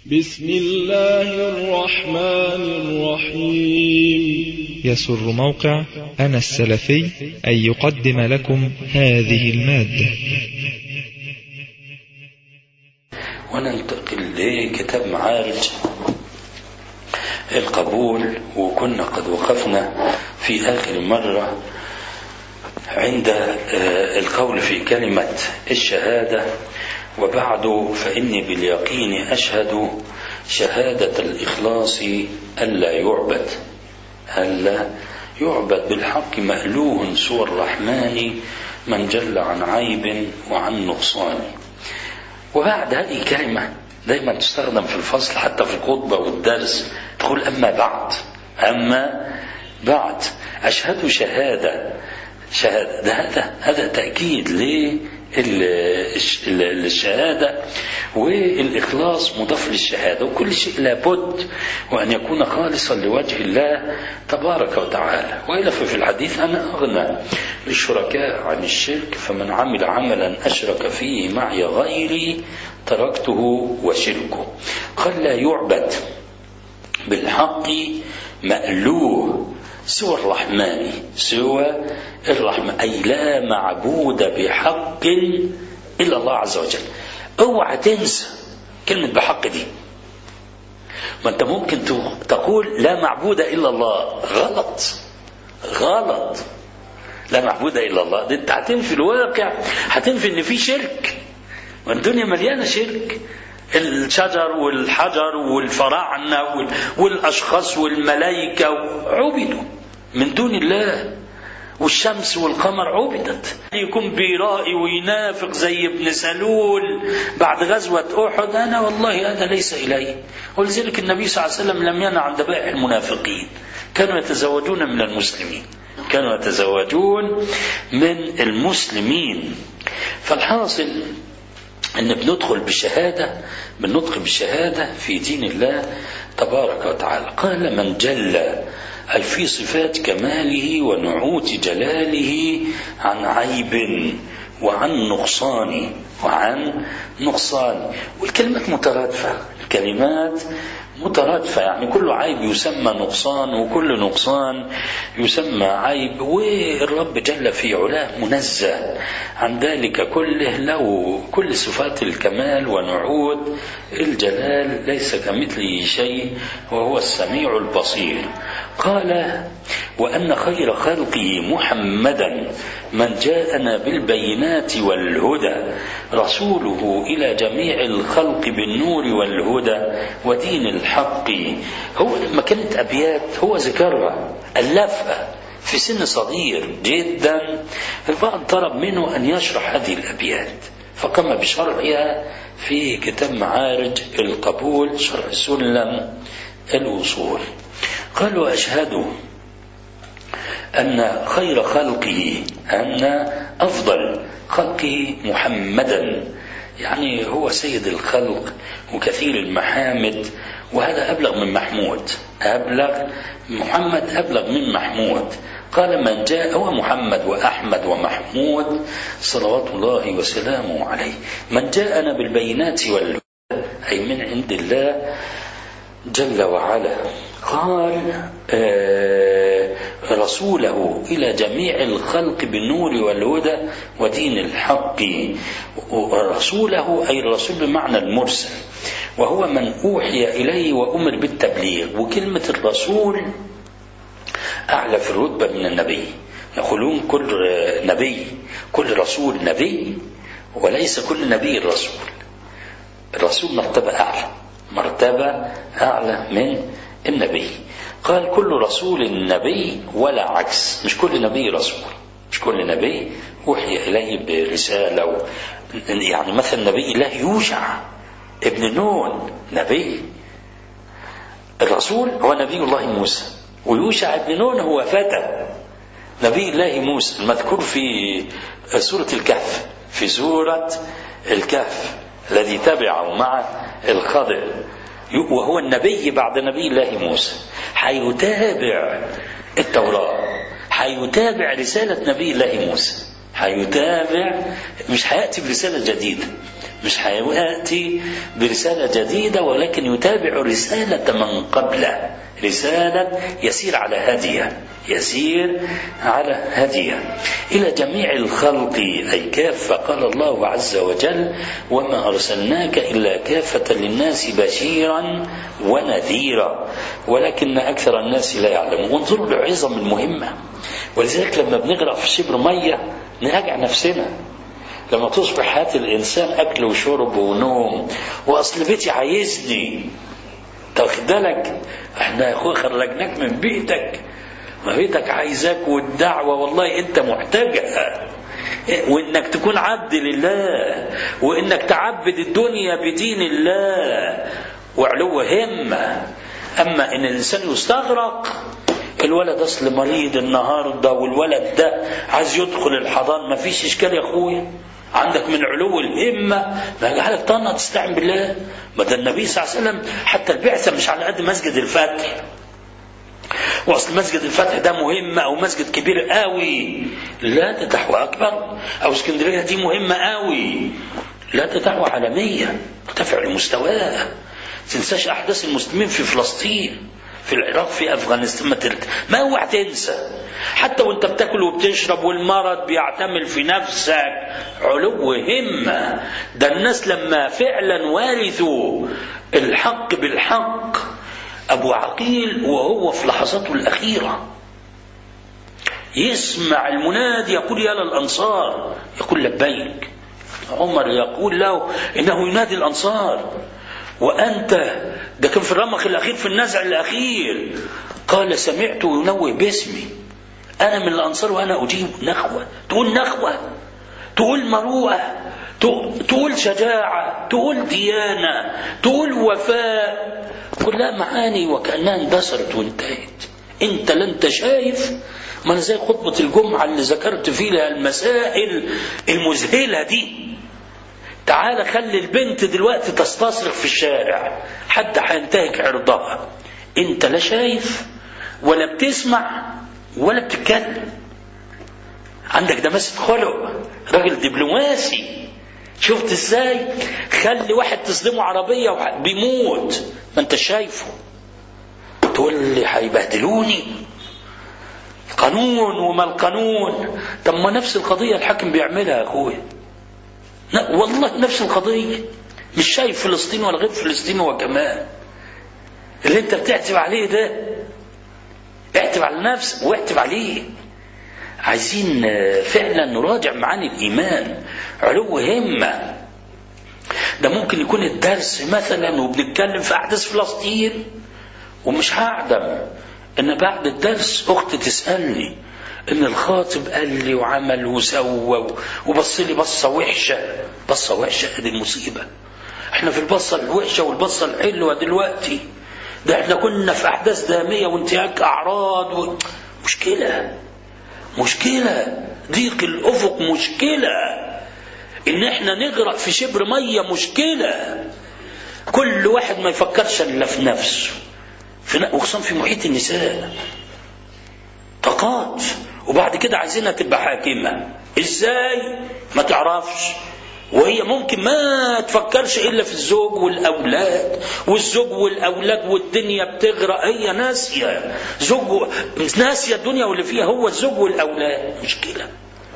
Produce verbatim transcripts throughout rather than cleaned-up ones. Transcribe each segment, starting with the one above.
بسم الله الرحمن الرحيم. يسر موقع أنا السلفي أن يقدم لكم هذه المادة. وننتقل لكتاب معارج القبول، وكنا قد وقفنا في آخر مرة عند القول في كلمة الشهادة: وبعد فإني باليقين أشهد شهادة الإخلاص ألا يعبد ألا يعبد بالحق مألوه سوى الرحمن من جل عن عيب وعن نقصان. وبعد هذه الكلمة دائما تستخدم في الفصل حتى في الخطبة والدرس، تقول أما بعد أما بعد أشهد شهادة شهادة ده هذا هذا تأكيد للشهادة، والإخلاص مضاف للشهادة، وكل شيء لابد وأن يكون خالصا لوجه الله تبارك وتعالى. وإلا ففي الحديث: أنا أغنى للشركاء عن الشرك، فمن عمل عملا أشرك فيه معي غيري تركته وشركه. قال: لا يعبد بالحق مألوه سوى الرحمن سوى الرحمن، أي لا معبود بحق إلا الله عز وجل. اوعى تنسى كلمة بحق دي. ما انت ممكن تقول لا معبود إلا الله، غلط غلط. لا معبود إلا الله دي انت هتنفي الواقع، هتنفي ان في شرك، والدنيا مليانة شرك. الشجر والحجر والفراعنة والأشخاص والملائكة عبدوا من دون الله، والشمس والقمر عبدت. يكون بيرائي وينافق زي ابن سلول بعد غزوة أحد: أنا والله هذا ليس إلي. ولذلك النبي صلى الله عليه وسلم لم ينع عن ذبائح المنافقين، كانوا يتزوجون من المسلمين كانوا يتزوجون من المسلمين. فالحاصل أن بندخل بالشهادة بندخل بالشهادة في دين الله تبارك وتعالى. قال: من جل، أي في صفات كماله ونعوت جلاله، عن عيب وعن نقصان وعن نقصان. والكلمات مترادفة، الكلمات مترادفة، يعني كل عيب يسمى نقصان وكل نقصان يسمى عيب. والرب جل في علاه منزه عن ذلك كله، له كل صفات الكمال ونعود الجلال، ليس كمثله شيء وهو السميع البصير. قال: وأن خير خلقه محمدا من جاءنا بالبينات والهدى، رسوله إلى جميع الخلق بالنور والهدى ودين الحق. هو لما كانت أبيات هو ذكرها ألفها في سن صغير جدا، البعض طلب منه أن يشرح هذه الأبيات، فقام بشرحها في كتاب معارج القبول، شرح سلم الوصول. قال: وأشهد أن خير خلقه، أن أفضل خلقه محمدا، يعني هو سيد الخلق وكثير المحامد، وهذا أبلغ من محمود، أبلغ محمد أبلغ من محمود. قال: من جاء، هو محمد وأحمد ومحمود صلوات الله وسلامه عليه. من جاءنا بالبينات والهدى، أي من عند الله جل وعلا. قال: آه رسوله إلى جميع الخلق بالنور والهدى ودين الحق. ورسوله أي الرسول بمعنى المرسل، وهو من أوحي إليه وأمر بالتبليغ. وكلمة الرسول أعلى في الرتبة من النبي. يقولون كل نبي كل رسول نبي، وليس كل نبي الرسول. الرسول مرتبة أعلى مرتبة أعلى من النبي. قال: كل رسول نبي ولا عكس، مش كل نبي رسول، مش كل نبي أوحي إليه برسالة. يعني مثلا نبي الله يوشع ابن نون نبي، الرسول هو نبي الله موسى، ويوشع ابن نون هو فتى نبي الله موسى المذكور في سورة الكهف في سورة الكهف الذي تبعه مع الخضر، وهو النبي بعد نبي الله موسى. حيتابع التوراة، حيتابع رسالة نبي الله موسى، حيتابع، مش هيأتي برسالة جديدة، مش هيأتي برسالة جديدة، ولكن يتابع رسالة من قبله، رسالة يسير على هديه، يسير على هديه إلى جميع الخلق أي كافة. قال الله عز وجل: وما أرسلناك إلا كافة للناس بشيرا ونذيرا ولكن أكثر الناس لا يعلمون. وانظروا لعظم المهمة. ولذلك لما بنغرق في شبر مية نراجع نفسنا. لما تصبح حياة الإنسان أكل وشرب ونوم، وأصل بيتي عايزني، تاخد بالك؟ احنا يا أخوة خرجناك من بيتك، ما بيتك عايزاك، والدعوة والله أنت محتاجها، وإنك تكون عبد لله، وإنك تعبد الدنيا بدين الله وعلو همة. أما إن الإنسان يستغرق، الولد أصل مريض النهاردة، والولد ده عايز يدخل الحضان، ما فيش إشكال يا أخويا، عندك من علو الهمة ما يجعلك طنة تستعن بالله. ما ده النبي صلى الله عليه وسلم حتى البعثة مش على قد مسجد الفتح، وأصل مسجد الفتح ده مهمة، أو مسجد كبير قوي، لا ده دعوة أكبر، أو اسكندرية دي مهمة قوي، لا ده دعوة عالمية مرتفع لمستواها. تنساش أحداث المسلمين في فلسطين، في العراق، في أفغانستان، ما, ما اوعى تنسى. حتى وانت بتاكل وبتشرب والمرض بيعتمل في نفسك، علو همة. ده الناس لما فعلا وارثوا الحق بالحق، أبو عقيل وهو في لحظاته الأخيرة يسمع المنادي يقول: يا للأنصار، يقول: لبيك. عمر يقول له إنه ينادي الأنصار وأنت، ده كان في الرمق الأخير، في النزع الأخير. قال: سمعت ينوه باسمي، أنا من الأنصار وأنا أجيب. نخوة، تقول نخوة، تقول مروءة، تقول شجاعة، تقول ديانة، تقول وفاء، كلها معاني وكأنها اندثرت وانتهت. انت لا انت شايف. ما زي خطبة الجمعة اللي ذكرت فيها المسائل المذهلة دي. تعال خلي البنت دلوقتي تستصرخ في الشارع، حد هينتهك عرضها، انت لا شايف ولا بتسمع ولا بتتكلم. عندك دماسة خلق، راجل دبلوماسي. شفت ازاي؟ خلي واحد تصدمه عربية بيموت، ما انت شايفه، تقول لي هيبهدلوني قانون وما القانون. طب ما نفس القضية الحاكم بيعملها يا اخوي، والله نفس القضية. مش شايف فلسطين ولا غير فلسطين، هو كمان اللي انت بتعتب عليه ده، اعتب على نفسك واعتب عليه. عايزين فعلا نراجع معاني الإيمان، علو همة. ده ممكن يكون الدرس مثلا وبنتكلم في أحداث فلسطين، ومش هعدم ان بعد الدرس أختي تسألني ان الخاطب قال لي وعمل وسوى وبص لي بصة وحشة. بصة وحشة دي المصيبة. احنا في البصة الوحشة والبصة الحلوة دلوقتي. ده احنا كنا في أحداث دامية وانتهاك أعراض و... مشكلة مشكلة ضيق الأفق، مشكلة إن إحنا نغرق في شبر مية، مشكلة. كل واحد ما يفكرش إلا في نفسه، وخصوصا في محيط النساء طاقات، وبعد كده عايزينها تبقى حاكمة. إزاي؟ ما تعرفش، وهي ممكن ما تفكرش إلا في الزوج والأولاد، والزوج والأولاد والدنيا بتغرق، هي ناسية زوج، ناسية الدنيا واللي فيها هو الزوج والأولاد. مشكلة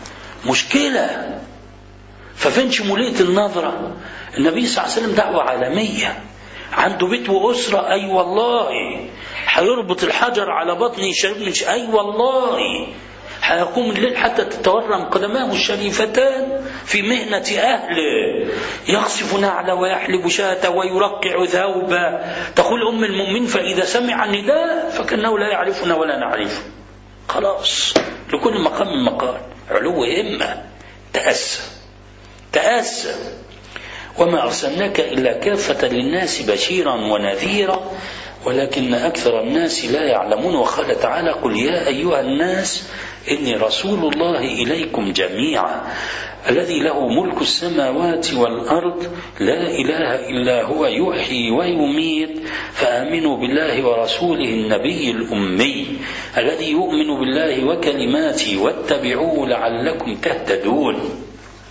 مشكلة. ففين شمولية النظرة؟ النبي صلى الله عليه وسلم دعوة عالمية، عنده بيت وأسرة. أي والله هيربط الحجر على بطنه شريف من ش... أي والله هيقوم الليل حتى تتورم قدماه الشريفتان في مهنة أهله، يخصف نعل ويحلب شاة ويرقع ثوبا. تقول أم المؤمن: فإذا سمع النداء فكأنه لا يعرفنا ولا نعرفه. خلاص، لكل مقام مقال، علو همة. تأسى تأسى. وما أرسلناك إلا كافة للناس بشيرا ونذيرا ولكن أكثر الناس لا يعلمون. وقال تعالى: قل يا أيها الناس إني رسول الله إليكم جميعا الذي له ملك السماوات والأرض لا إله إلا هو يحيي ويميت فآمنوا بالله ورسوله النبي الأمي الذي يؤمن بالله وكلماته واتبعوه لعلكم تهتدون.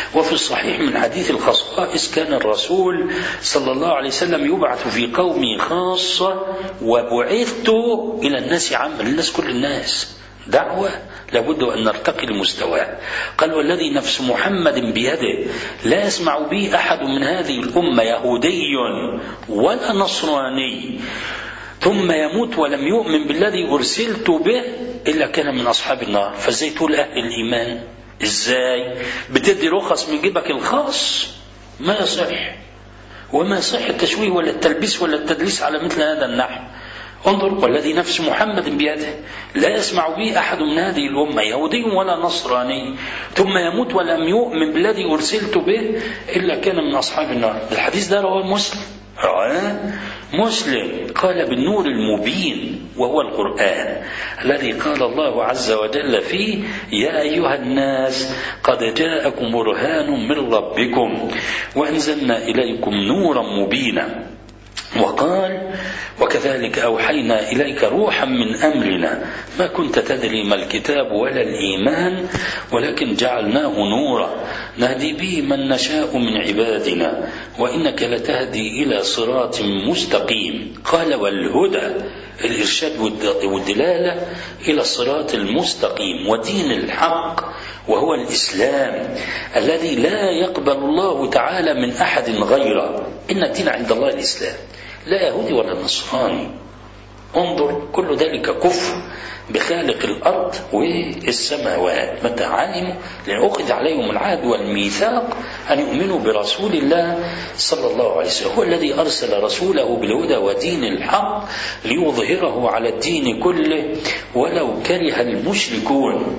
وفي الصحيح من حديث الخصائص كان الرسول صلى الله عليه وسلم يبعث في قومه خاصة وبعثت إلى الناس عامة، للناس كل الناس، دعوة لابد أن نرتقي لمستواه. قال والذي نفس محمد بيده لا يسمع بي أحد من هذه الأمة يهودي ولا نصراني ثم يموت ولم يؤمن بالذي أرسلت به إلا كان من أصحاب النار. فازاي تقول أهل الإيمان؟ إزاي بتدي رخص من جيبك الخاص؟ ما يصح، وما يصح التشويه ولا التلبيس ولا التدليس على مثل هذا النحو. انظر والذي نفس محمد بيده لا يسمع به أحد من هذه الأمة يهودي ولا نصراني ثم يموت ولم يؤمن بالذي أرسلت به إلا كان من أصحاب النار. الحديث ده رواه مسلم، رواه مسلم. قال بالنور المبين وهو القرآن الذي قال الله عز وجل فيه يا أيها الناس قد جاءكم برهان من ربكم وأنزلنا إليكم نورا مبينا. وقال وكذلك أوحينا إليك روحا من أمرنا ما كنت تدري ما الكتاب ولا الإيمان ولكن جعلناه نورا نهدي به من نشاء من عبادنا وإنك لتهدي إلى صراط مستقيم. قال والهدى الإرشاد والدلالة إلى الصراط المستقيم ودين الحق وهو الإسلام الذي لا يقبل الله تعالى من أحد غيره. إن الدين عند الله الإسلام لا يهودي ولا نصراني. انظر كل ذلك كفر بخالق الأرض والسماوات متى علموا لأن أخذ عليهم العهد والميثاق أن يؤمنوا برسول الله صلى الله عليه وسلم هو الذي أرسل رسوله بالهدى ودين الحق ليظهره على الدين كله ولو كره المشركون.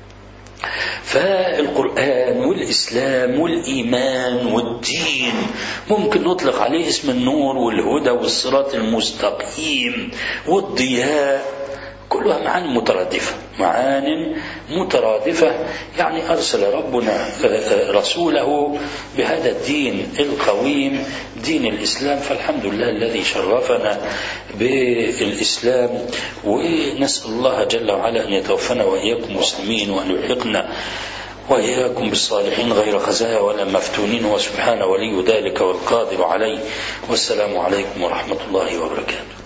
فالقرآن والإسلام والإيمان والدين ممكن نطلق عليه اسم النور والهدى والصراط المستقيم والضياء، كلها معاني مترادفة، معاني مترادفة. يعني أرسل ربنا رسوله بهذا الدين القويم دين الإسلام. فالحمد لله الذي شرفنا بالإسلام، ونسأل الله جل وعلا أن يتوفنا وإياكم مسلمين وأن يلحقنا وإياكم بالصالحين غير خزايا ولا مفتونين وسبحان ولي ذلك والقادر عليه. والسلام عليكم ورحمة الله وبركاته.